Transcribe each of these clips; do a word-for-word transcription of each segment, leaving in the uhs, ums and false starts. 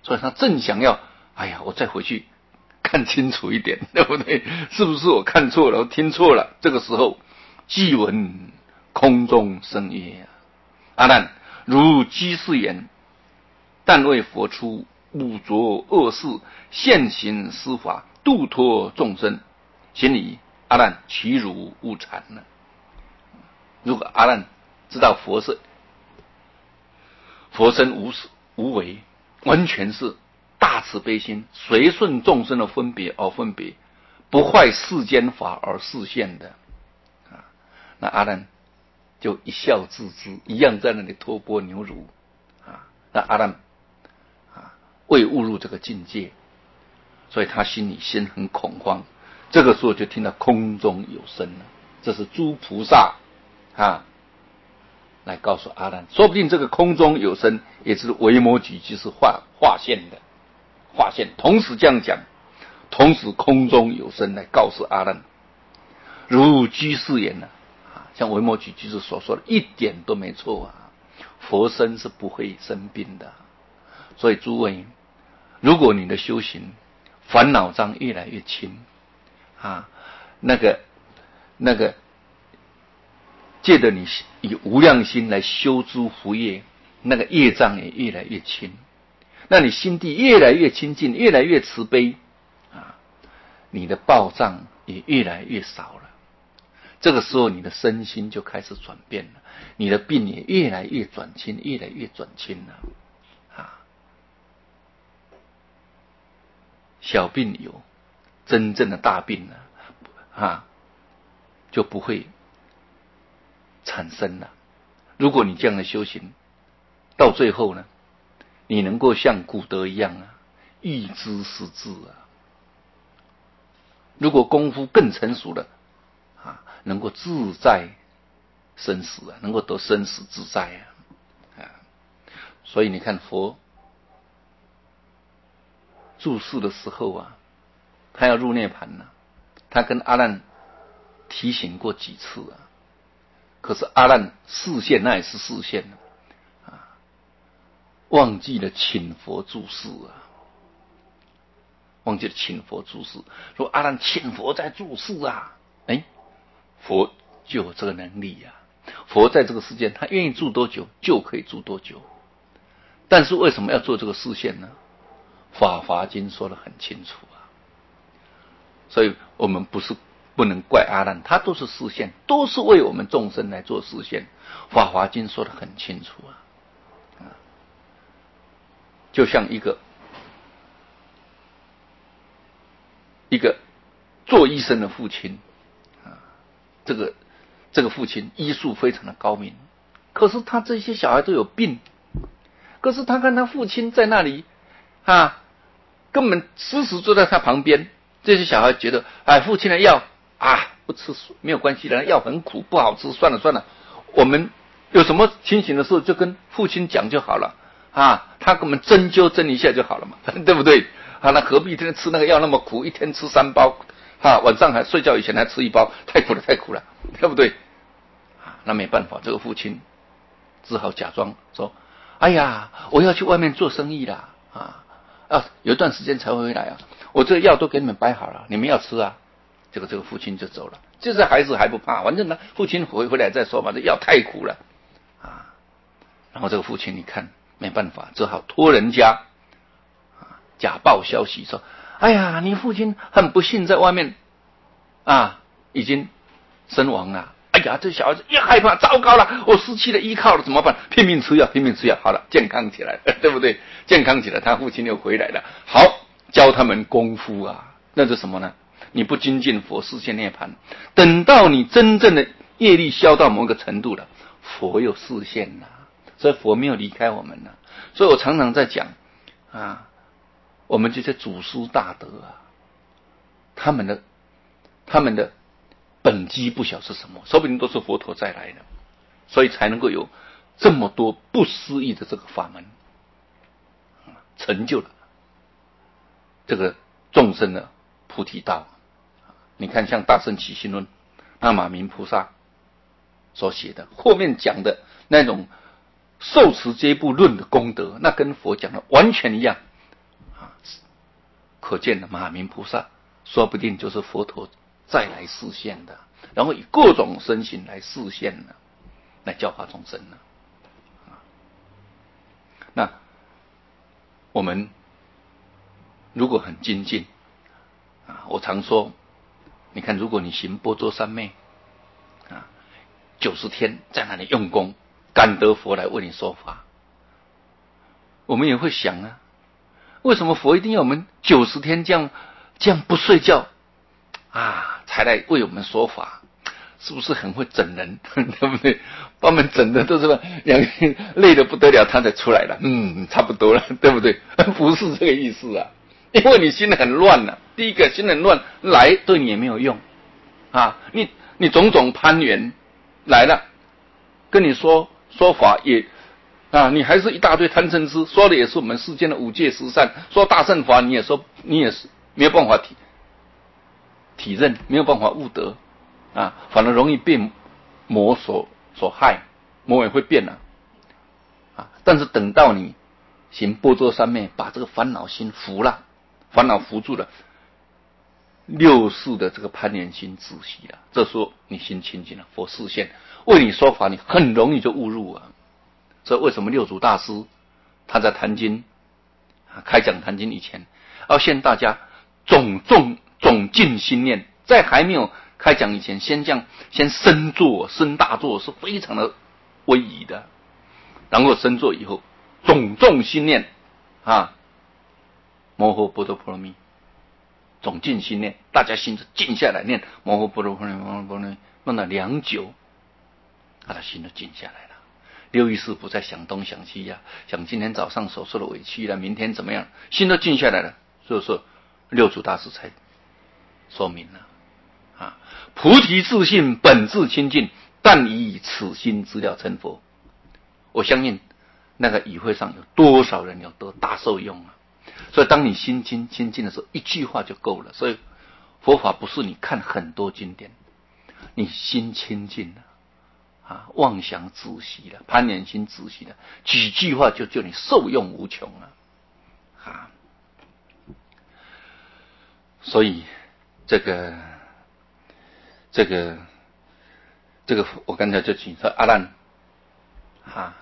所以他正想要，哎呀，我再回去看清楚一点，对不对？是不是我看错了，我听错了？这个时候，即闻空中声曰：“阿难，如居士言，但为佛出五浊恶世，现行施法，度脱众生。心里阿难其如勿禅呢？”如果阿难知道佛是佛身无无为，完全是大慈悲心，随顺众生的分别而分别，不坏世间法而示现的啊，那阿难就一笑置之，一样在那里托钵牛乳啊。那阿难啊未悟入这个境界，所以他心里先很恐慌。这个时候就听到空中有声了，这是诸菩萨啊来告诉阿难，说不定这个空中有声也是维摩诘居士化化现的，化现。同时这样讲，同时空中有声来告诉阿难，如居士言呢、啊，像维摩诘居士所说的，一点都没错啊。佛身是不会生病的，所以诸位，如果你的修行烦恼障越来越轻啊，那个那个。借着你以无量心来修诸福业，那个业障也越来越轻，那你心地越来越清净，越来越慈悲啊，你的报障也越来越少了。这个时候你的身心就开始转变了，你的病也越来越转轻，越来越转轻了啊。小病有，真正的大病呢啊就不会产生了。如果你这样的修行，到最后呢，你能够像古德一样啊，预知时至啊。如果功夫更成熟了啊，能够自在生死啊，能够得生死自在啊。啊所以你看佛住世的时候啊，他要入涅槃了，他跟阿难提醒过几次啊。可是阿难示现，那也是示现啊，忘记了请佛住世啊，忘记了请佛住世。说阿难请佛在住世啊，哎，佛就有这个能力啊。佛在这个世间，他愿意住多久就可以住多久。但是为什么要做这个示现呢？法华经说得很清楚啊，所以我们不是。不能怪阿难，他都是示现，都是为我们众生来做示现。法华经说得很清楚啊，啊就像一个一个做医生的父亲啊，这个这个父亲医术非常的高明，可是他这些小孩都有病，可是他看他父亲在那里啊，根本时时坐在他旁边，这些小孩觉得，哎，父亲的药。啊，不吃没有关系的，药很苦，不好吃，算了算了。我们有什么情形的时候，就跟父亲讲就好了啊，他给我们针灸针一下就好了嘛，对不对？啊，那何必一天吃那个药那么苦，一天吃三包，啊，晚上还睡觉以前还吃一包，太苦了，太苦了，对不对？啊，那没办法，这个父亲只好假装说：“哎呀，我要去外面做生意啦，啊，啊，有一段时间才会回来啊，我这个药都给你们摆好了，你们要吃啊。”这个这个父亲就走了，就是孩子还不怕，反正呢，父亲回回来再说嘛，这药太苦了啊。然后这个父亲你看没办法，只好托人家啊假报消息说：“哎呀，你父亲很不幸在外面啊已经身亡了。哎呀，这小孩子一害怕，糟糕了，我失去了依靠了，怎么办？拼命吃药，拼命吃药，好了，健康起来了，对不对？健康起来，他父亲又回来了。好，教他们功夫啊，那是什么呢？”你不精进佛示现涅槃，等到你真正的业力消到某个程度了，佛又示现了，所以佛没有离开我们了。所以我常常在讲啊，我们这些祖师大德啊，他们的他们的本机不晓是什么，说不定都是佛陀再来的，所以才能够有这么多不思议的这个法门，成就了这个众生的菩提道。你看像大乘起信论，那马明菩萨所写的，后面讲的那种受持这部论的功德，那跟佛讲的完全一样可见的马明菩萨说不定就是佛陀再来示现的，然后以各种身形来示现的，来教化众生的。那我们如果很精进啊，我常说，你看，如果你行般若三昧啊，九十天在那里用功，感得佛来为你说法，我们也会想啊，为什么佛一定要我们九十天这样这样不睡觉啊，才来为我们说法？是不是很会整人？对不对？把我们整的都是两个人累得不得了，他才出来了。嗯，差不多了，对不对？不是这个意思啊，因为你心很乱了、啊。第一个心很乱，来对你也没有用啊。你你种种攀缘来了，跟你说说法也啊，你还是一大堆贪嗔痴，说的也是我们世间的五戒十善，说大乘法你也说你也是没有办法体体认，没有办法悟得。啊，反而容易被魔所所害，魔也会变啊。啊，但是等到你行般若三昧，把这个烦恼心服了，烦恼服住了，六世的这个攀缘心止息了，这时候你心清净了，佛示现为你说法，你很容易就悟入啊。所以为什么六祖大师他在坛经啊开讲坛经以前，要劝大家总重总尽心念，在还没有开讲以前，先这样，先深坐，深大坐是非常的威仪的。然后深坐以后，总重心念啊，摩诃般陀波罗蜜，总静心念，大家心就静下来念摩诃般陀波罗蜜，摩诃般陀波罗蜜，弄了良久，他的心就静下来了。六意识不再想东想西呀、啊，想今天早上所受的委屈了，明天怎么样，心都静下来了。所以说，六祖大师才说明了。啊，菩提自信，本自清净，但以此心资料成佛。我相信那个语会上有多少人有多大受用啊！所以当你心清清净的时候，一句话就够了。所以佛法不是你看很多经典，你心清净了啊，妄想止息了，攀缘心止息了，几句话就叫你受用无穷了啊！所以这个。这个这个我刚才就举说阿难啊，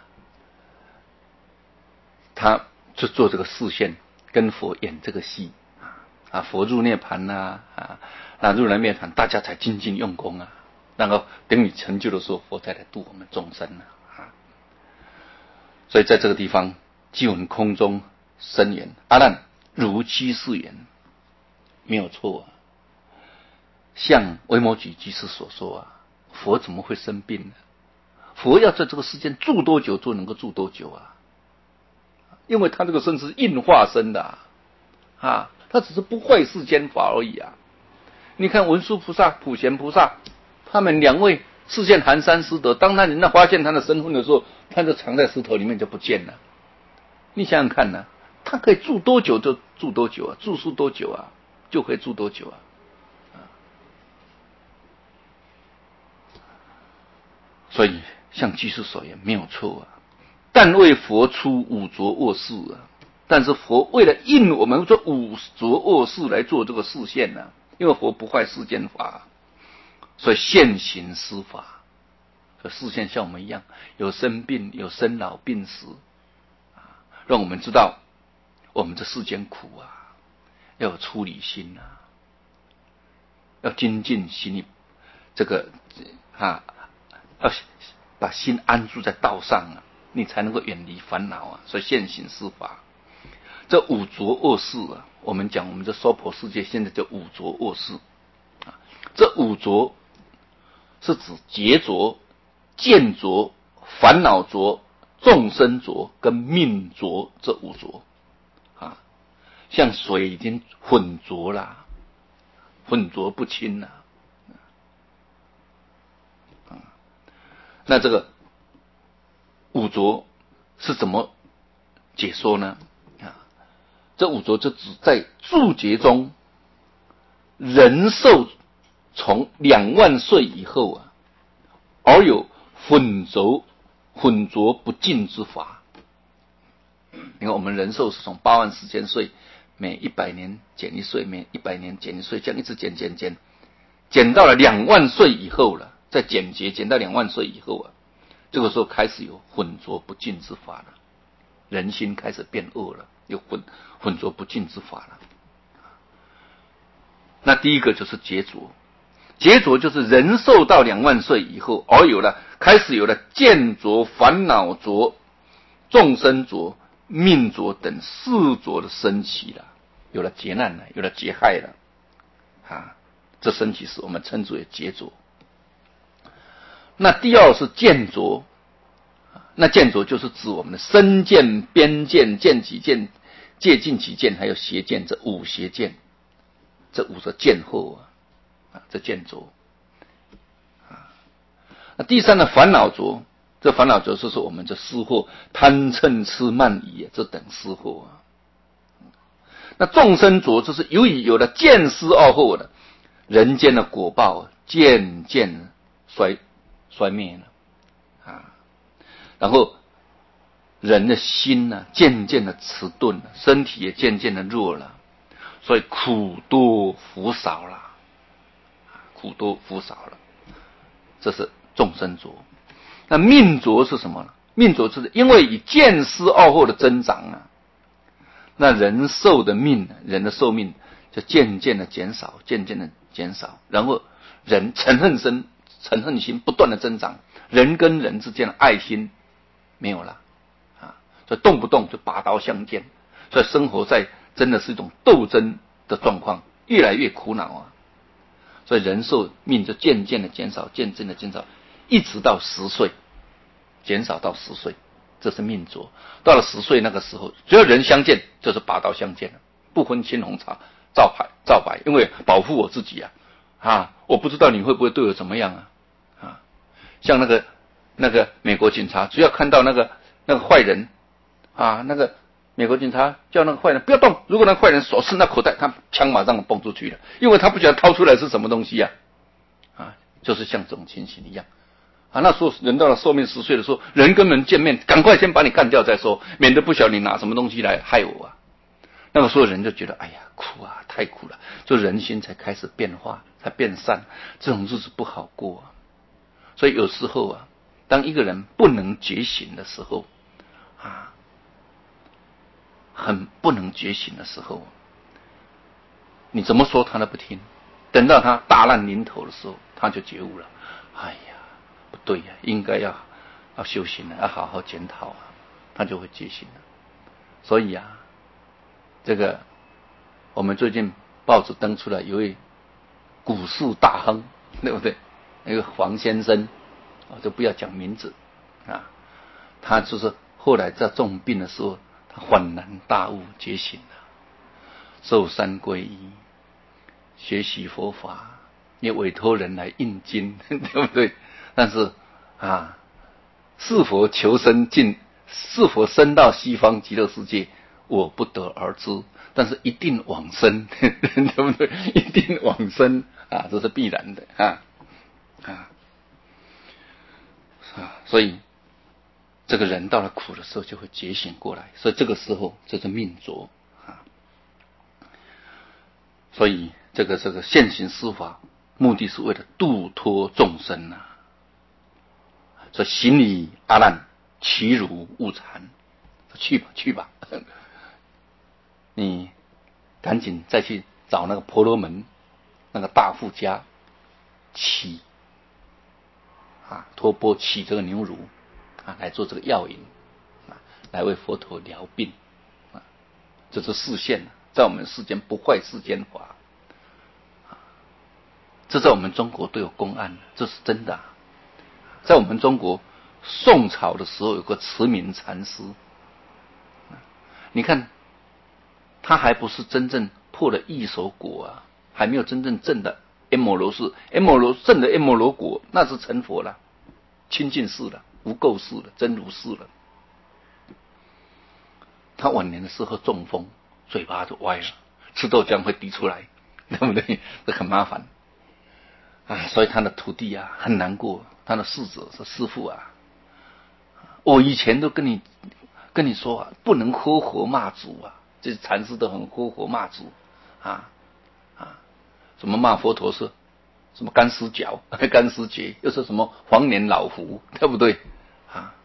他就做这个示现，跟佛演这个戏啊，佛入涅盘呐 啊, 啊，那入了涅盘，大家才精进用功啊，然后等你成就的时候，佛再来度我们众生啊。啊所以在这个地方，即闻空中声言：阿难，如居士言，没有错啊。像维摩诘居士所说啊，佛怎么会生病呢？佛要在这个世间住多久，就能够住多久啊？因为他这个身是应化身的啊，啊，他只是不坏世间法而已啊。你看文殊菩萨、普贤菩萨，他们两位示现寒山师德，当他人家发现他的身份的时候，他就藏在石头里面就不见了。你想想看呢、啊，他可以住多久就住多久啊，住宿多久啊，就可以住多久啊。所以像居士所言没有错啊，但为佛出五浊恶世啊，但是佛为了应我们这五浊恶世来做这个示现呢、啊，因为佛不坏世间法，所以现行施法，和示现像我们一样有生病有生老病死啊，让我们知道我们这世间苦啊，要有出离心啊，要精进心里这个啊。要把心安住在道上啊，你才能够远离烦恼啊。所以现行施法，这五浊恶世啊，我们讲我们这娑婆世界现在叫五浊恶世啊。这五浊是指劫浊、见浊、烦恼浊、众生浊跟命浊这五浊啊。像水已经混浊了，混浊不清了。那这个五浊是怎么解说呢？啊，这五浊就指在住劫中，人寿从两万岁以后啊，而有混浊混浊不净之法。你看我们人寿是从八万四千岁每一百年减一岁，每一百年减一岁，这样一直减减减，减到了两万岁以后了，再减节减到两万岁以后啊，这个时候开始有混浊不净之法了，人心开始变恶了，有混混浊不净之法了。那第一个就是劫浊，劫浊就是人寿到两万岁以后，而有了开始有了见浊、烦恼浊、众生浊、命浊等四浊的升起了，有了劫难了，有了劫害了啊，这升起是我们称之为劫浊。那第二是见浊，那见浊就是指我们的身见、边见、见己见、戒禁己见，还有邪见，这五邪见，这五个见后啊，啊这见浊啊。那第三呢，烦恼浊，这烦恼浊就是我们这失惑，贪嗔痴慢疑这等失惑啊。那众生浊就是由于有了见思二惑的人间的果报渐渐衰衰灭了啊，然后人的心呢、啊、渐渐的迟钝了，身体也渐渐的弱了，所以苦多福少了，苦多福少了，这是众生浊。那命浊是什么呢？命浊是因为以见思二惑的增长啊，那人寿的命，人的寿命就渐渐的减少，渐渐的减少，然后人嗔恨心、嗔恨心不断的增长，人跟人之间的爱心没有了啊，所以动不动就拔刀相见，所以生活在真的是一种斗争的状况，越来越苦恼啊，所以人寿命就渐渐的减少，渐渐的减少，一直到十岁，减少到十岁。这是命浊，到了十岁那个时候，只要人相见就是拔刀相见了，不分青红茶皂白皂白，因为保护我自己啊，啊，我不知道你会不会对我怎么样啊，啊，像那个那个美国警察，只要看到那个那个坏人啊，那个美国警察叫那个坏人不要动，如果那个坏人手伸到口袋，他枪马上蹦出去了，因为他不晓得掏出来是什么东西啊，啊，就是像这种情形一样。啊，那时候人到了寿命十岁的时候，人跟人见面，赶快先把你干掉再说，免得不晓得你拿什么东西来害我啊。那个时候人就觉得，哎呀，苦啊，太苦了，就人心才开始变化，才变善，这种日子不好过啊。所以有时候啊，当一个人不能觉醒的时候，啊，很不能觉醒的时候，你怎么说他都不听，等到他大难临头的时候，他就觉悟了，哎呀。不对呀、啊，应该要要修行了，要好好检讨啊，他就会觉醒了。所以啊，这个我们最近报纸登出来有一位股市大亨，对不对？那个黄先生，我就不要讲名字啊，他就是后来在重病的时候，他恍然大悟，觉醒了，受三皈依，学习佛法，也委托人来印经，对不对？但是啊，是否求生进，是否升到西方极乐世界，我不得而知。但是一定往生，对不对？一定往生啊，这是必然的啊啊啊！所以这个人到了苦的时候，就会觉醒过来。所以这个时候，这是命浊啊。所以这个这个现行施法，目的是为了度脱众生啊。说行礼阿难，其如勿缠，去吧去吧，你赶紧再去找那个婆罗门那个大富家乞啊，托钵乞这个牛乳啊，来做这个药引啊，来为佛陀疗病啊，这是示现，在我们世间不坏世间法啊，这在我们中国都有公案，这是真的啊。在我们中国宋朝的时候，有个慈明禅师，你看他还不是真正破了异熟果啊，还没有真正证的阎摩罗氏，阎摩罗证的阎摩罗果，那是成佛了，清净世了，无垢世了，真如世了。他晚年的时候中风，嘴巴就歪了，吃豆浆会滴出来，对不对？这很麻烦啊，所以他的徒弟啊很难过，他的侍者说：“师父啊，我以前都跟你跟你说啊，不能活活骂祖啊， 这些禅师都很呼火骂祖啊啊，什么骂佛陀是什么干尸脚、干尸节，又是什么黄脸老狐，对不对啊？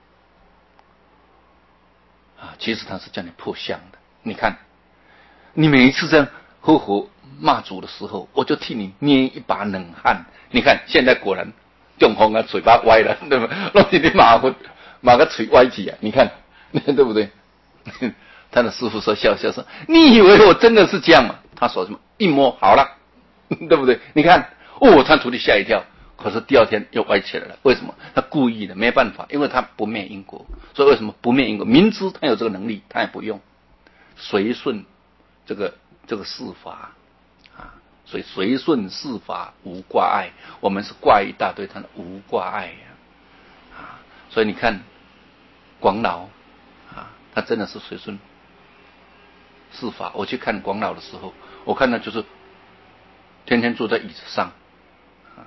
啊，其实他是叫你破相的。你看，你每一次这样呼火骂祖的时候，我就替你捏一把冷汗。你看，现在果然中风啊，嘴巴歪了，对吧？弄你的马虎，马个嘴歪起啊！你看，对不对？他的师父说笑笑说：“你以为我真的是这样吗？”他说什么？一摸好了，对不对？你看，哦，他徒弟吓一跳，可是第二天又歪起来了。为什么？他故意的，没办法，因为他不灭因果。所以为什么不灭因果？明知他有这个能力，他也不用，随顺这个这个事法啊。所以随顺事法无挂碍，我们是挂一大堆，他的无挂碍啊。啊，所以你看广老啊，他真的是随顺事法。我去看广老的时候，我看他就是天天坐在椅子上啊，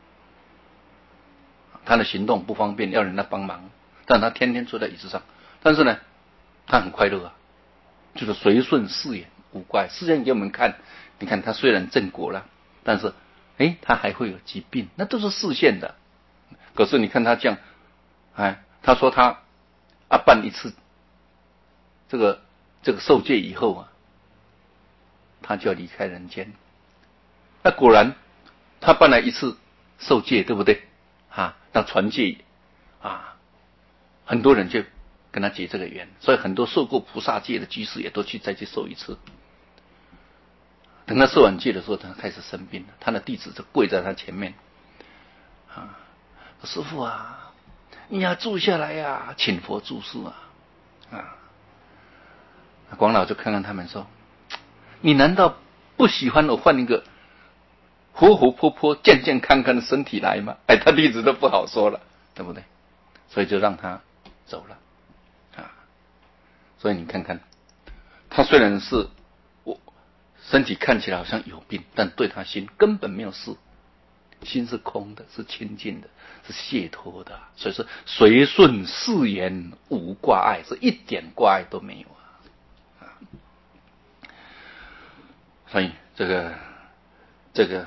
他的行动不方便，要人家帮忙，但他天天坐在椅子上，但是呢，他很快乐啊，就是随顺事眼无挂碍。事先给我们看，你看他虽然正果了，但是哎，他还会有疾病，那都是视线的。可是你看他这样，哎，他说他啊办一次这个这个受戒以后啊，他就要离开人间。那果然，他办了一次受戒，对不对？啊，那传戒啊，很多人就跟他结这个缘，所以很多受过菩萨戒的居士也都去再去受一次。等他受完戒的时候，他开始生病了，他的弟子就跪在他前面啊，师父啊，你要住下来呀、啊，请佛住世啊啊！广老就看看他们说，你难道不喜欢我换一个活活泼泼、健健康康的身体来吗？哎，他弟子都不好说了，对不对？所以就让他走了啊。所以你看看，他虽然是我身体看起来好像有病，但对他心根本没有事，心是空的，是清净的，是解脱的。所以说随顺事言无挂碍，是一点挂碍都没有啊。所以这个这个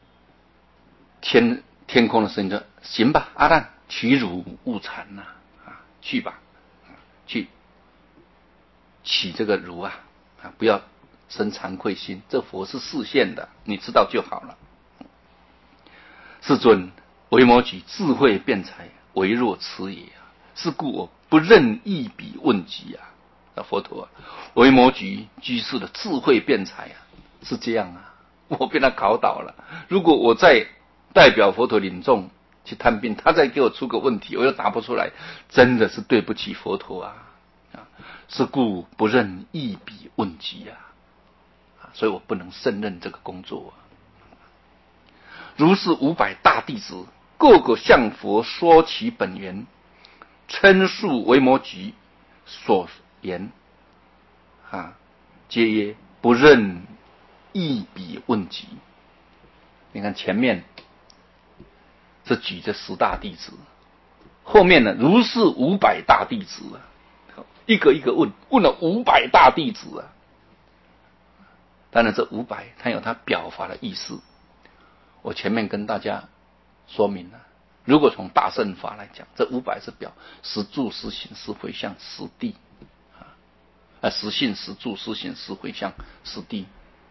天天空的声音说：“行吧，阿难，取汝勿缠呐，啊，去吧，去起这个汝啊，啊，不要生惭愧心。这佛是示现的，你知道就好了。世尊，维摩诘智慧辩才，唯若此也啊！是故我不任一笔问及啊！啊，佛陀啊，维摩诘居士的智慧辩才啊，是这样啊，我被他考倒了。如果我再代表佛陀领众去探病，他再给我出个问题，我又答不出来，真的是对不起佛陀啊！啊，是故不任一笔问及啊！啊，所以我不能胜任这个工作啊。如是五百大弟子，个个向佛说其本源，称述维摩诘所言，啊，皆曰不任一笔问及。你看前面是举这十大弟子，后面呢如是五百大弟子啊，一个一个问，问了五百大弟子啊。当然这五百它有它表法的意思，我前面跟大家说明了。如果从大乘法来讲，这五百是表实住、实行、实回向、实地啊，实信、实住、实行、实回向、实地。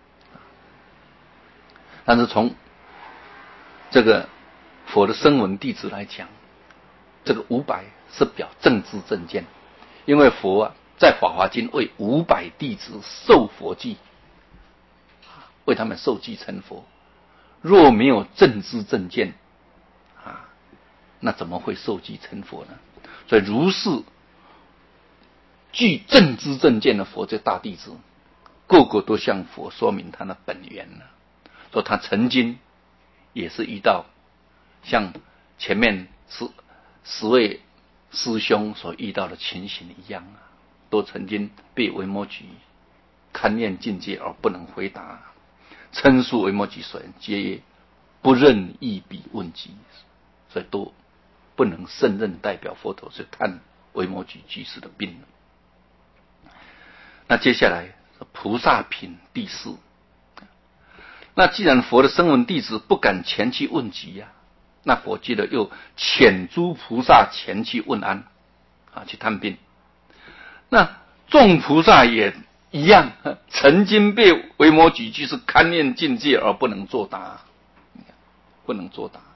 但是从这个佛的声闻弟子来讲，这个五百是表正知正见，因为佛啊在法华经为五百弟子受佛记，为他们受记成佛。若没有正知正见啊，那怎么会受记成佛呢？所以如是具正知正见的佛这大弟子，个个都向佛说明他的本源了，说他曾经也是遇到像前面十十位师兄所遇到的情形一样啊，都曾经被维摩诘勘验境界而不能回答，称述维摩诘所言，皆曰不任一笔问及，所以都不能胜任代表佛陀去看维摩诘居士的病了。那接下来菩萨品第四。那既然佛的声闻弟子不敢前去问疾呀、啊，那佛接着又遣诸菩萨前去问安，啊，去探病。那众菩萨也一样，曾经被维摩诘居士勘验境界而不能作答，不能作答。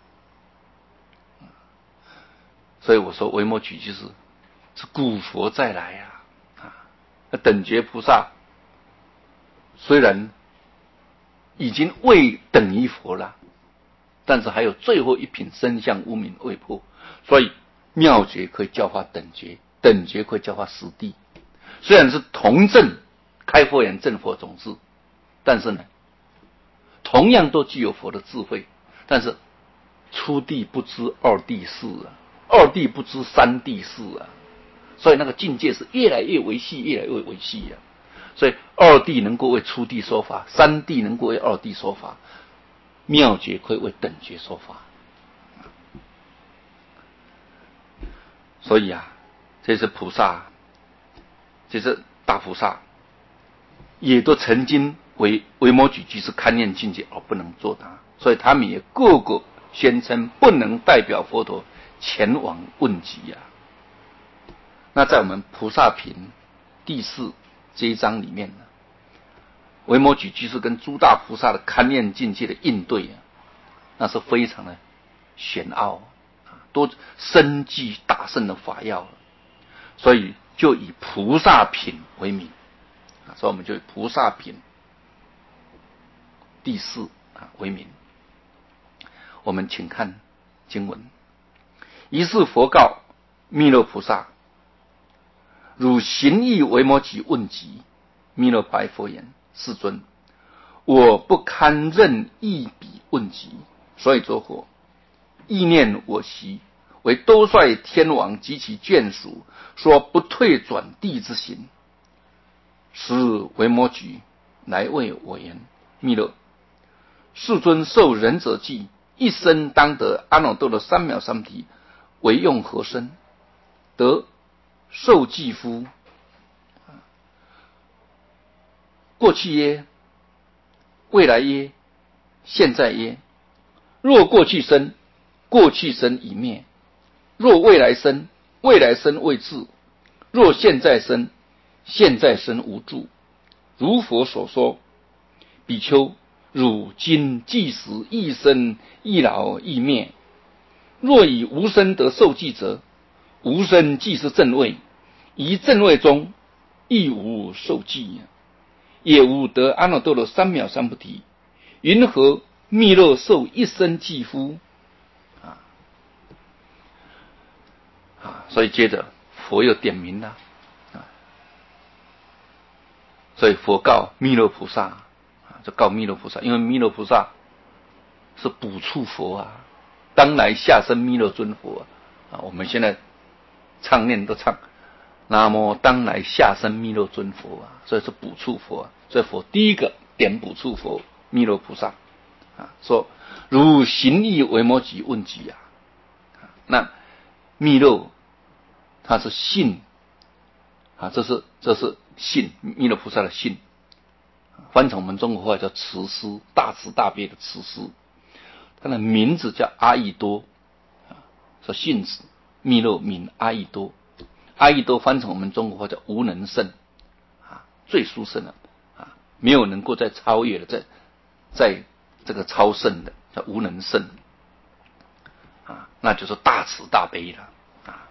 所以我说维摩诘居士是古佛再来呀、啊，啊，等觉菩萨虽然已经未等于佛了，但是还有最后一品身相无明未破，所以妙觉可以教化等觉，等觉可以教化实地。虽然是同证开佛眼证佛种子，但是呢，同样都具有佛的智慧，但是初地不知二地事啊，二地不知三地事啊，所以那个境界是越来越维系，越来越维系啊。所以二地能够为初地说法，三地能够为二地说法，妙觉可以为等觉说法。所以啊，这些菩萨，这些大菩萨，也都曾经为维摩诘居士勘验境界而不能作答，所以他们也个个宣称不能代表佛陀前往问疾啊。那在我们菩萨品第四这一章里面呢，维摩诘居士跟诸大菩萨的勘验境界的应对啊，那是非常的玄奥，都深具大圣的法要，所以就以菩萨品为名，所以我们就以菩萨品第四啊为名。我们请看经文：于是佛告弥勒菩萨：汝行义维摩诘问疾。弥勒白佛言：世尊，我不堪任一笔问疾，所以作何？意念我习，为兜率天王及其眷属，说不退转地之行。时维摩诘来谓我言：弥勒，世尊受忍者记，一生当得阿耨多罗三藐三菩提，为用何身？得受记夫？过去耶？未来耶？现在耶？若过去生，过去生已灭；若未来生，未来生未至；若现在生，现在生无住。如佛所说，比丘，汝今即时亦生亦老亦灭。若以无生得受记者，无生即是正位，于正位中亦无受记，也无得阿耨多罗三藐三菩提，云何弥勒受一生记乎？啊啊！所以接着佛又点名了啊，所以佛告弥勒菩萨啊，就告弥勒菩萨，因为弥勒菩萨是补处佛啊，当来下生弥勒尊佛啊，我们现在唱念都唱南无当来下生弥勒尊佛啊，所以是补处佛啊，所以佛第一个点补处佛弥勒菩萨啊，说如行义维摩诘问疾啊，那弥勒他是信啊，这是这是信弥勒菩萨的信，翻成我们中国话叫慈师，大慈大悲的慈师，他的名字叫阿逸多啊，说信子弥勒名阿逸多，阿逸多翻成我们中国话叫无能胜啊，最殊胜的啊，没有能够再超越的，在在这个超胜的叫无能胜啊，那就是大慈大悲了啊。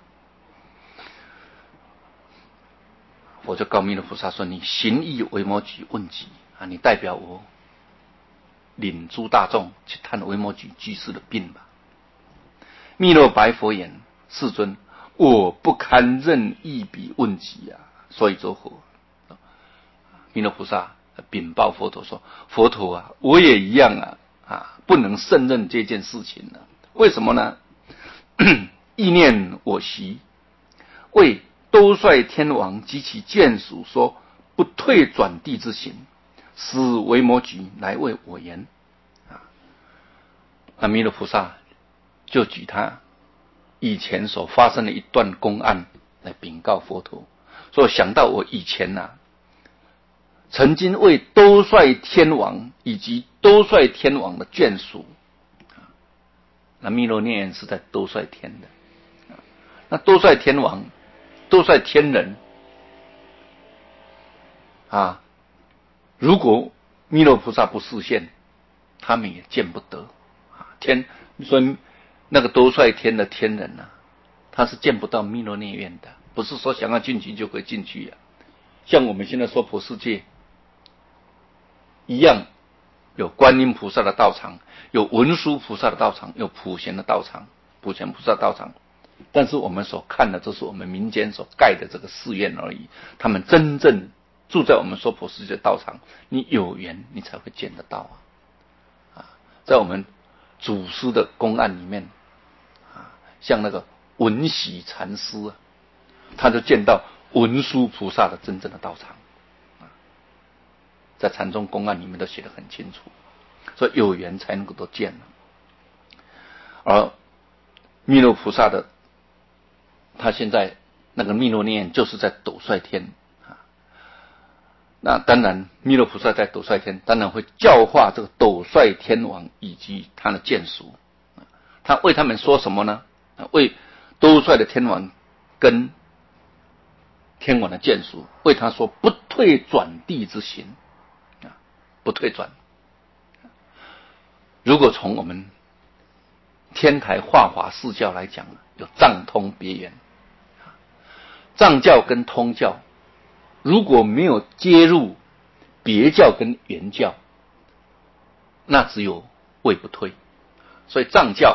我就告弥勒菩萨说：“你行义维摩诘问疾啊，你代表我领诸大众去探维摩诘居士的病吧。”弥勒白佛言：“世尊，我不堪任一笔问疾啊，所以作何？”弥勒菩萨禀报佛陀说：“佛陀啊，我也一样啊，啊，不能胜任这件事情了。为什么呢？意念我习，为兜率天王及其眷属说不退转地之行，使维摩诘来为我言。”啊，那弥勒菩萨就举他以前所发生的一段公案来禀告佛陀，说想到我以前啊， 曾经为兜率天王以及兜率天王的眷属，那弥勒涅焰是在兜率天的，那兜率天王、兜率天人啊，如果弥勒菩萨不示现，他们也见不得啊。天，所以那个兜率天的天人啊，他是见不到弥勒涅焰的，不是说想要进去就可以进去啊。像我们现在娑婆世界一样，有观音菩萨的道场，有文殊菩萨的道场，有普贤的道场，普贤菩萨道场。但是我们所看的，这是我们民间所盖的这个寺院而已。他们真正住在我们娑婆世界的道场，你有缘你才会见得到啊！啊，在我们祖师的公案里面，啊，像那个文喜禅师啊，他就见到文殊菩萨的真正的道场。在禅宗公案里面都写得很清楚，所以有缘才能够都见了。而弥勒菩萨的，他现在那个弥勒涅焰就是在斗率天啊。那当然，弥勒菩萨在斗率天，当然会教化这个斗率天王以及他的眷属。他为他们说什么呢？为兜率的天王跟天王的眷属，为他说不退转地之行。不退转。如果从我们天台化华四教来讲，有藏通别圆。藏教跟通教如果没有接入别教跟圆教，那只有位不退。所以藏教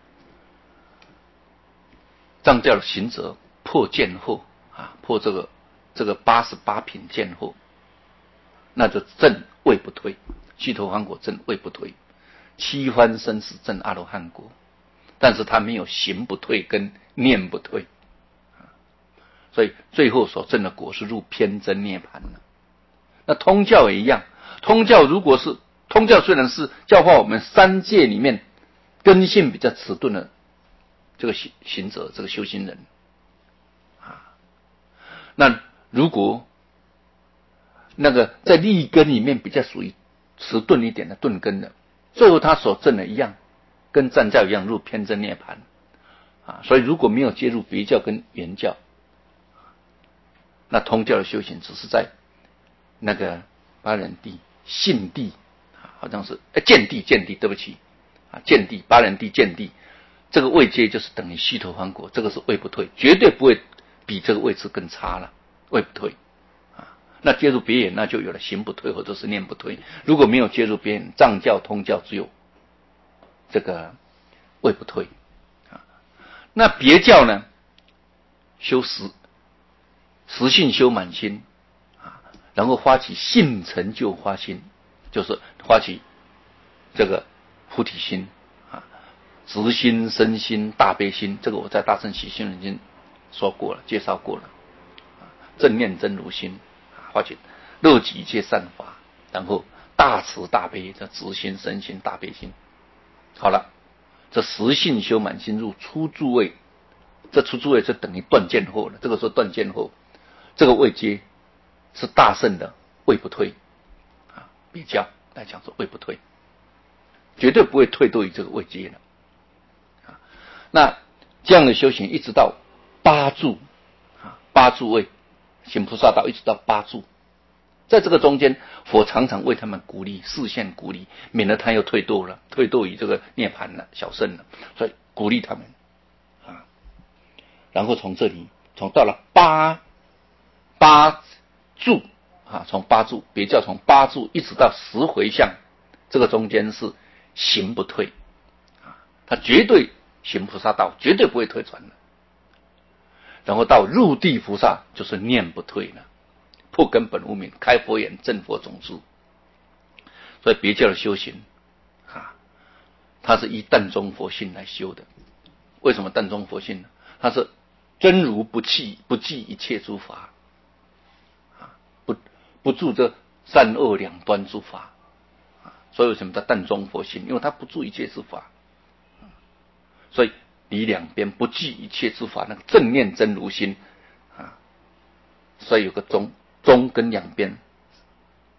藏教的行者破见惑啊，破这个这个八十八品见惑，那就证位不退，须陀洹果证位不退，七番生死证阿罗汉果，但是他没有行不退跟念不退，所以最后所证的果是入偏真涅槃了。那通教也一样，通教如果是通教虽然是教化我们三界里面根性比较迟钝的这个行者，这个修行人啊，那如果那个在利根里面比较属于迟钝一点的钝根的，最后他所证的一样，跟藏教一样入偏真涅槃啊。所以如果没有接入别教跟圆教，那通教的修行只是在那个巴人地、信地，好像是哎见地见地，对不起啊，见地巴人地见地，这个位阶就是等于须陀洹果，这个是位不退，绝对不会比这个位置更差了，位不退。那接入别眼，那就有了行不退或者是念不退。如果没有接入别眼，藏教、通教只有这个位不退啊。那别教呢，修实实性修满心啊，然后发起性成就发心，就是发起这个菩提心啊，直心、身心、大悲心。这个我在《大乘起信论经》说过了，介绍过了。正念真如心。发起乐极一切善法，然后大慈大悲，这直心、身心、大悲心。好了，这实性修满心入初住位，这初住位就等于断见惑了。这个时候断见惑，这个位阶是大圣的位不退啊，比较来讲说位不退，绝对不会退堕于这个位阶了啊。那这样的修行一直到八住啊，八住位。行菩萨道一直到八住，在这个中间，佛常常为他们鼓励，示现鼓励，免得他又退堕了，退堕于这个涅槃了，小圣了，所以鼓励他们啊。然后从这里，从到了八八住啊，从八住别教从八住一直到十回向，这个中间是行不退啊，他绝对行菩萨道，绝对不会退转的。然后到入地菩萨就是念不退了，破根本无明，开佛眼，证佛种子。所以别教的修行啊，它是依淡中佛性来修的。为什么淡中佛性呢？它是真如不弃，不计一切诸法啊，不不住这善恶两端诸法啊。所以为什么叫淡中佛性？因为它不住一切诸法，所以离两边不计一切诸法，那个正念真如心啊，所以有个中中跟两边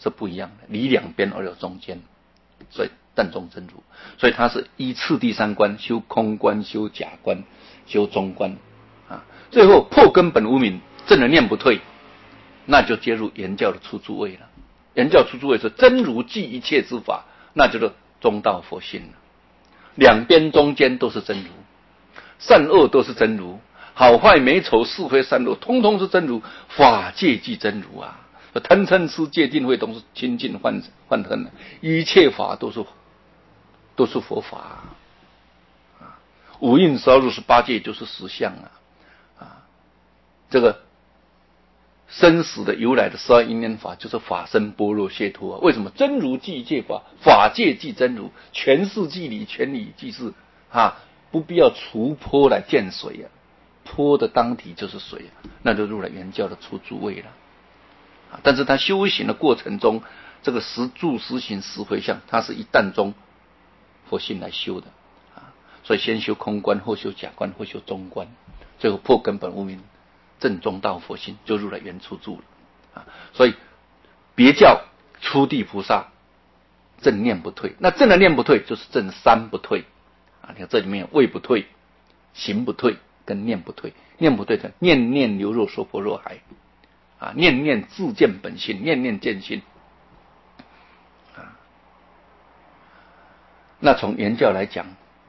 是不一样的，离两边而有中间，所以淡中真如，所以它是依次第三观，修空观、修假观、修中观啊，最后破根本无明，正的念不退，那就接入原教的初住位了。原教初住位是真如即一切之法，那就是中道佛性了。两边中间都是真如，善恶都是真如，好坏美丑是非善恶，通通是真如，法界即真如啊！贪嗔痴戒定慧都是清净幻幻恨的，一切法都是都是佛法啊！五蕴十二入十八界就是实相啊！啊，这个生死的由来的十二因缘法就是法身般若解脱啊！为什么真如即一切法，法界即真如，全是即理，全理即是啊！不必要除坡来见水啊，坡的当体就是水啊，那就入了原教的初住位了。但是他修行的过程中，这个实住实行实回向，它是以淡中佛性来修的啊，所以先修空观，后修假观，后修中观，最后破根本无明，正中道佛性，就入了原初住了啊。所以别教初地菩萨正念不退，那正的念不退就是正三不退啊。你看这里面有位不退、行不退跟念不退，念不退的念念流入娑婆若海。啊，念念自见本性，念念见性啊。那从原教来讲，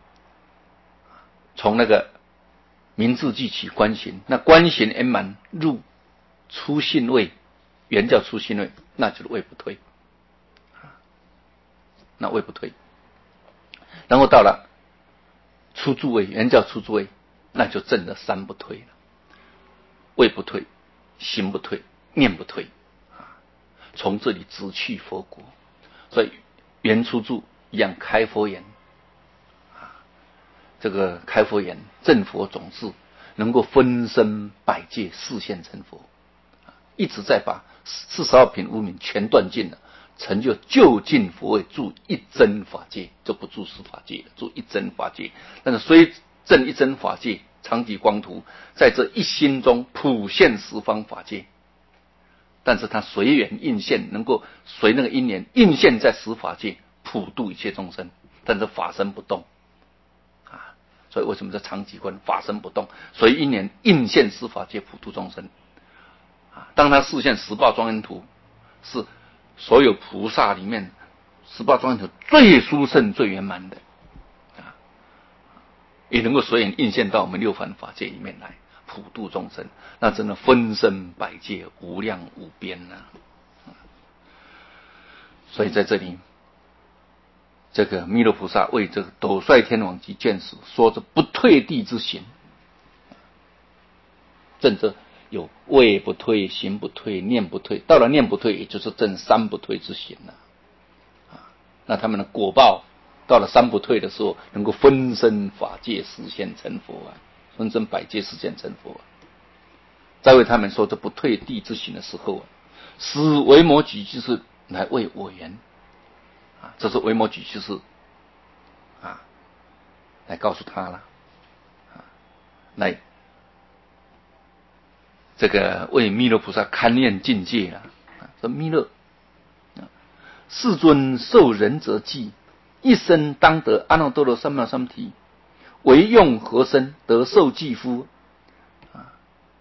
从那个明智具起观行，那观行圆满入初信位，原教初信位，那就是位不退啊，那位不退。然后到了初住位，原教初住位，那就证了三不退了，位不退。行不退，念不退啊！从这里直去佛国，所以原初住一样开佛眼啊，这个开佛眼正佛种子，能够分身百界，示现成佛，一直在把四十二品无明全断尽了，成就究竟佛位，住一真法界，就不住十法界了，住一真法界。但是虽证一真法界，常寂光图在这一心中普现十方法界，但是他随缘应现，能够随那个因缘应现在十法界，普度一切众生，但是法身不动啊。所以为什么在常寂观法身不动？随因缘应现十法界，普度众生啊。当他示现十报庄严图，是所有菩萨里面十报庄严图最殊胜、最圆满的。也能够随缘应现到我们六凡法界里面来普度众生，那真的分身百界，无量无边呐、啊！所以在这里，这个弥勒菩萨为这个斗率天王及眷属说着不退地之行，正着有位不退、行不退、念不退，到了念不退，也就是正三不退之行了啊。那他们的果报。到了三不退的时候，能够分身法界实现成佛啊，分身百界实现成佛、啊。在为他们说这不退地之行的时候啊，使维摩诘居士来为我言啊，这是维摩诘居士啊来告诉他了啊，来这个为弥勒菩萨勘验境界了啊，说弥勒啊，世尊受仁者记。一生当得阿耨多罗三藐三菩提，唯用何身得受记夫啊？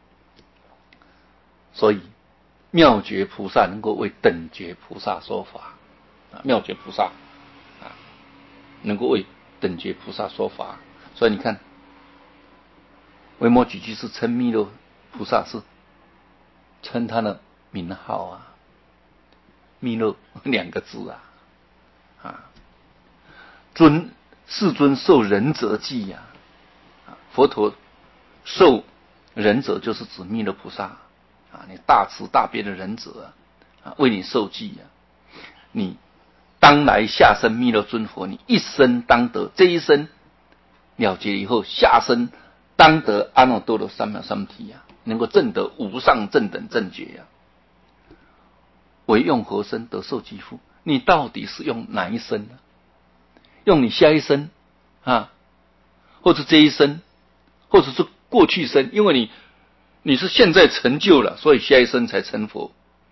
所以妙觉菩萨能够为等觉菩萨说法啊，妙觉菩萨啊能够为等觉菩萨说法，所以你看，维摩诘居士称弥勒菩萨是称他的名号啊，弥勒两个字啊啊。尊世尊受仁者记呀、啊，佛陀受仁者就是指弥勒菩萨啊，你大慈大悲的仁者啊，为你受记呀、啊，你当来下生弥勒尊佛，你一生当得这一生了结以后，下生当得阿耨多罗三藐三菩提呀，能够证得无上正等正觉呀、啊。唯用何身得受记夫？你到底是用哪一生呢？用你下一生啊，或者这一生，或者是过去生，因为你你是现在成就了，所以下一生才成佛，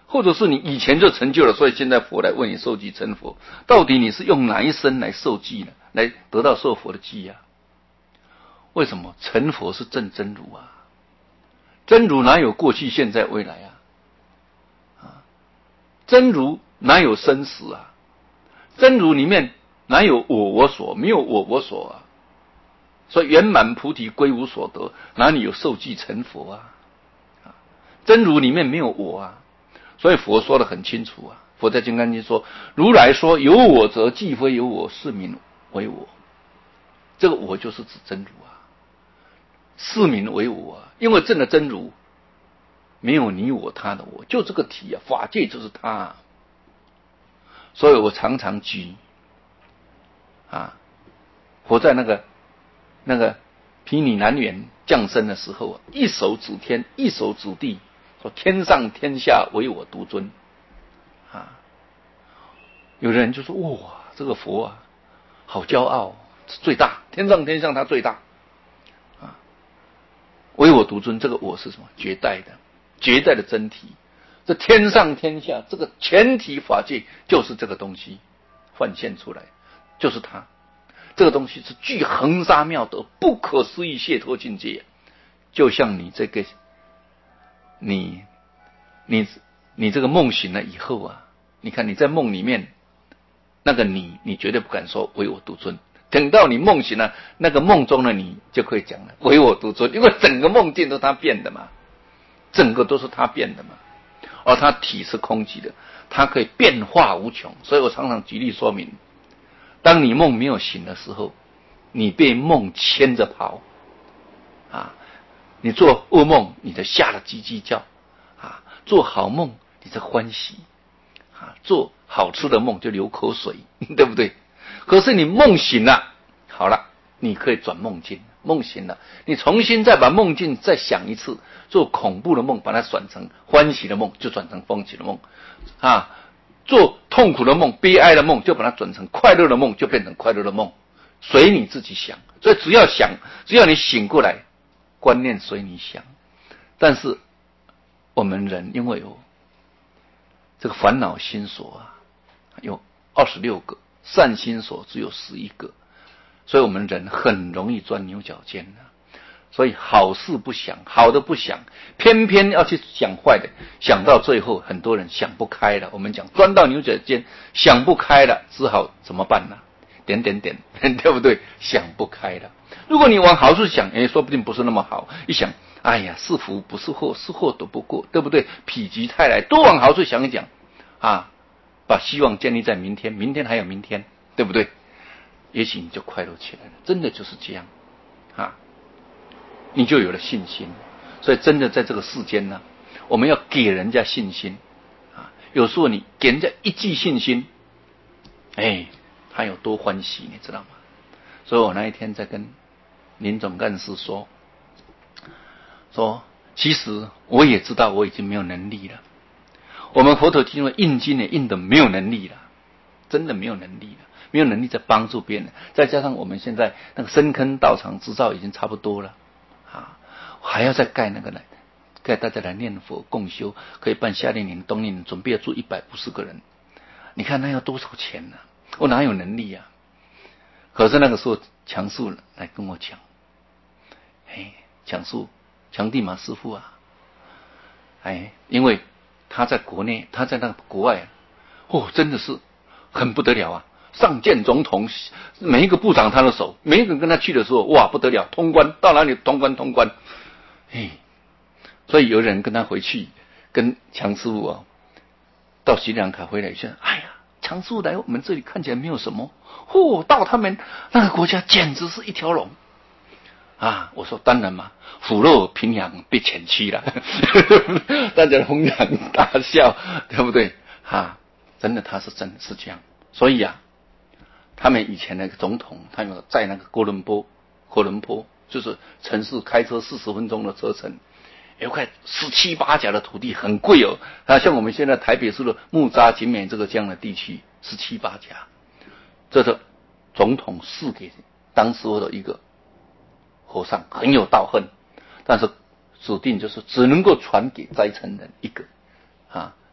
或者是你以前就成就了，所以现在佛来为你受记成佛。到底你是用哪一生来受记呢？来得到受佛的记呀、啊？为什么成佛是正真如啊？真如哪有过去、现在、未来啊？啊，真如哪有生死啊？真如里面哪有我我所？没有我我所啊！所以圆满菩提归无所得，哪里有受记成佛啊？啊，真如里面没有我啊！所以佛说得很清楚啊。佛在《金刚经》说：“如来说有我者，既非有我，是名为我。”这个我就是指真如啊，是名为我啊。因为证了真如，没有你我他的我，就这个体啊，法界就是他啊。所以我常常举啊，佛在那个那个毗尼南园降生的时候啊，一手指天，一手指地，说天上天下唯我独尊啊。有的人就说：“哇，这个佛啊，好骄傲，最大，天上天下他最大啊，唯我独尊。”这个我是什么？绝代的，绝代的真体。这天上天下这个全体法界就是这个东西幻现出来，就是它。这个东西是具恒沙妙德，不可思议解脱境界。就像你这个，你你你这个梦醒了以后啊，你看你在梦里面。那个你，你绝对不敢说唯我独尊。等到你梦醒了，那个梦中的你就可以讲了唯我独尊，因为整个梦境都是他变的嘛，整个都是他变的嘛。而他体是空寂的，他可以变化无穷。所以我常常举例说明，当你梦没有醒的时候，你被梦牵着跑啊，你做噩梦，你就吓得叽叽叫啊；做好梦，你就欢喜啊；做好吃的梦就流口水，对不对？可是你梦醒了，好了，你可以转梦境。梦醒了，你重新再把梦境再想一次，做恐怖的梦，把它转成欢喜的梦，就转成欢喜的梦啊；做痛苦的梦、悲哀的梦，就把它转成快乐的梦，就变成快乐的梦，随你自己想。所以只要想，只要你醒过来，观念随你想。但是我们人因为有这个烦恼心所啊，有二十六个，善心所只有十一个，所以我们人很容易钻牛角尖的。所以好事不想，好的不想，偏偏要去想坏的，想到最后很多人想不开了。我们讲钻到牛角尖，想不开了，只好怎么办呢？点点点，对不对？想不开了。如果你往好处想，哎，说不定不是那么好。一想，哎呀，是福不是祸，是祸躲不过，对不对？否极泰来，多往好处想一想啊，把希望建立在明天，明天还有明天，对不对？也许你就快乐起来了，真的就是这样啊，你就有了信心。所以真的在这个世间呢，我们要给人家信心啊。有时候你给人家一记信心，哎，他有多欢喜，你知道吗？所以我那一天在跟林总干事说，说其实我也知道我已经没有能力了。我们佛陀经文印经也印的没有能力了，真的没有能力了，没有能力在帮助别人。再加上我们现在那个深坑道场执照已经差不多了啊，还要再盖那个来，盖大家来念佛共修，可以办夏令营、冬令营，准备要住一百五十个人。你看那要多少钱呢、啊？我哪有能力啊？可是那个时候强树来跟我讲，哎，强树强地马师父啊，哎，因为他在国内，他在那个国外、啊，哦，真的是很不得了啊！上见总统，每一个部长他的手，每一个人跟他去的时候，哇，不得了，通关到哪里通关通关，哎，所以有人跟他回去，跟强师傅啊，到斯里兰卡回来一下，哎呀，强师傅来我们这里看起来没有什么，嚯、哦，到他们那个国家简直是一条龙。啊，我说当然嘛，虎落平阳被犬欺了，大家哄堂大笑，对不对？啊，真的他是真的是这样。所以啊，他们以前那个总统，他们在那个哥伦坡，哥伦坡就是城市开车四十分钟的车程，有块十七八甲的土地，很贵哦。啊，像我们现在台北市的木栅、景美这个这样的地区，十七八甲，这是总统赐给当时的一个和尚，很有道行，但是指定就是只能够传给斋城人一个啊，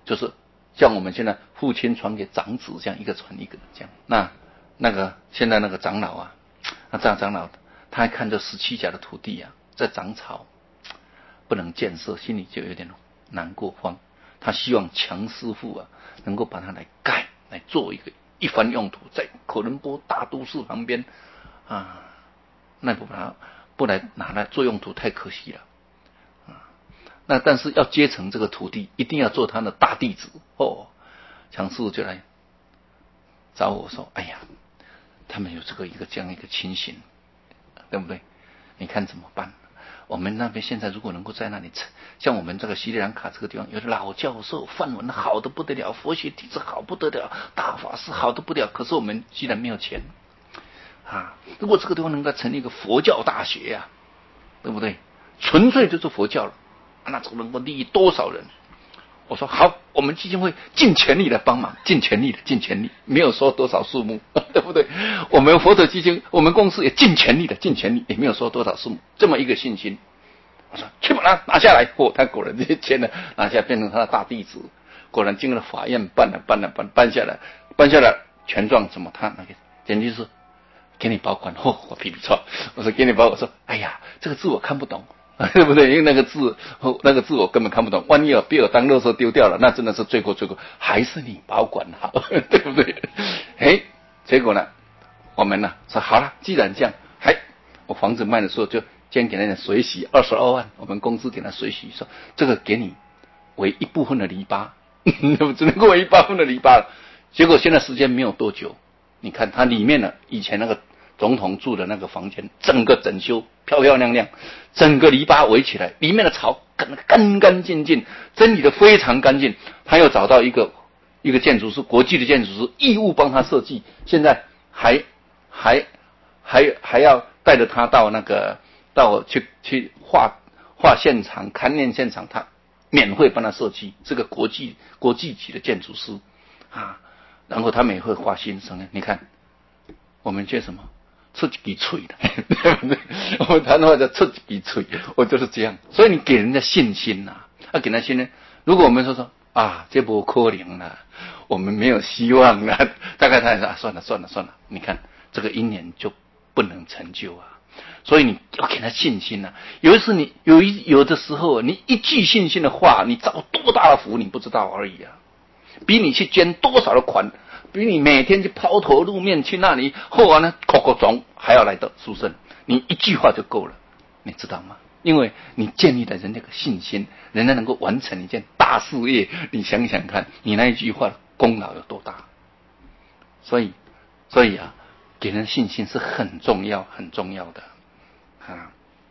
就是像我们现在父亲传给长子这样一个传一个这样。那那个现在那个长老啊，那这样长老他还看这十七甲的土地啊在长草，不能建设，心里就有点难过慌。他希望强师傅啊能够把它来盖，来做一个一番用途，在可伦坡大都市旁边啊，那不把它不来拿来做用途太可惜了啊。那但是要接承这个土地，一定要做他的大弟子哦。强师傅就来找我说：“哎呀，他们有这个一个这样一个情形，对不对？你看怎么办？我们那边现在如果能够在那里，像我们这个西里兰卡这个地方，有的老教授范文好得不得了，佛学底子好不得了，大法师好得不得了，可是我们既然没有钱啊，如果这个地方能够成立一个佛教大学呀、啊，对不对？纯粹就是佛教了，那这能够利益多少人？”我说好，我们基金会尽全力的帮忙，尽全力的，尽全力，没有说多少数目，对不对？我们佛陀基金，我们公司也尽全力的，尽全力，也没有说多少数目，这么一个信心。我说去把它拿下来，哦，他果然这些钱呢拿下，变成他的大弟子，果然经过了法院办了，办了，办搬下来，搬下来，权状怎么他那个简直是给你保管，哦，我皮皮错，我说给你保管，我说哎呀，这个字我看不懂。对不对？因为那个字，那个字我根本看不懂。万一要被我当垃圾丢掉了，那真的是罪过罪过。还是你保管好，对不对？哎，结果呢，我们呢说好了，既然这样，哎，我房子卖的时候就先给人家随喜二十二万，我们公司给他随喜说这个给你为一部分的篱笆，只能够为一部分的篱笆了。结果现在时间没有多久，你看它里面呢，以前那个总统住的那个房间，整个整修漂漂亮亮，整个篱笆围起来，里面的草干干干净净，整理的非常干净。他又找到一个一个建筑师，国际的建筑师，义务帮他设计，现在还还还还要带着他到那个到去去画画现场、勘验现场，他免费帮他设计，这个国际国际级的建筑师啊。然后他们也会画新生，你看我们缺什么？出几嘴的，对不对？我们谈的话叫出几嘴，我就是这样。所以你给人家信心呐、啊，要给人家信心。如果我们说说啊，这不可能了，我们没有希望了，大概他说啊，算了算了算了，你看这个因缘就不能成就啊。所以你要给他信心呐、啊。有一次你有一有的时候，你一句信心的话，你造多大的福，你不知道而已啊。比你去捐多少的款，比你每天去抛头露面去那里，后来呢，口口中还要来的殊胜。你一句话就够了，你知道吗？因为你建立了人家的信心，人家能够完成一件大事业。你想想看，你那一句话的功劳有多大？所以，所以啊，给人信心是很重要、很重要的啊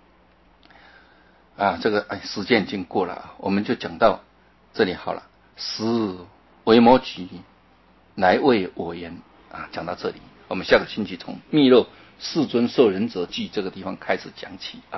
啊！这个哎，时间已经过了，我们就讲到这里好了。十维摩诘来为我言啊，讲到这里，我们下个星期从密勒世尊受忍者记这个地方开始讲起啊。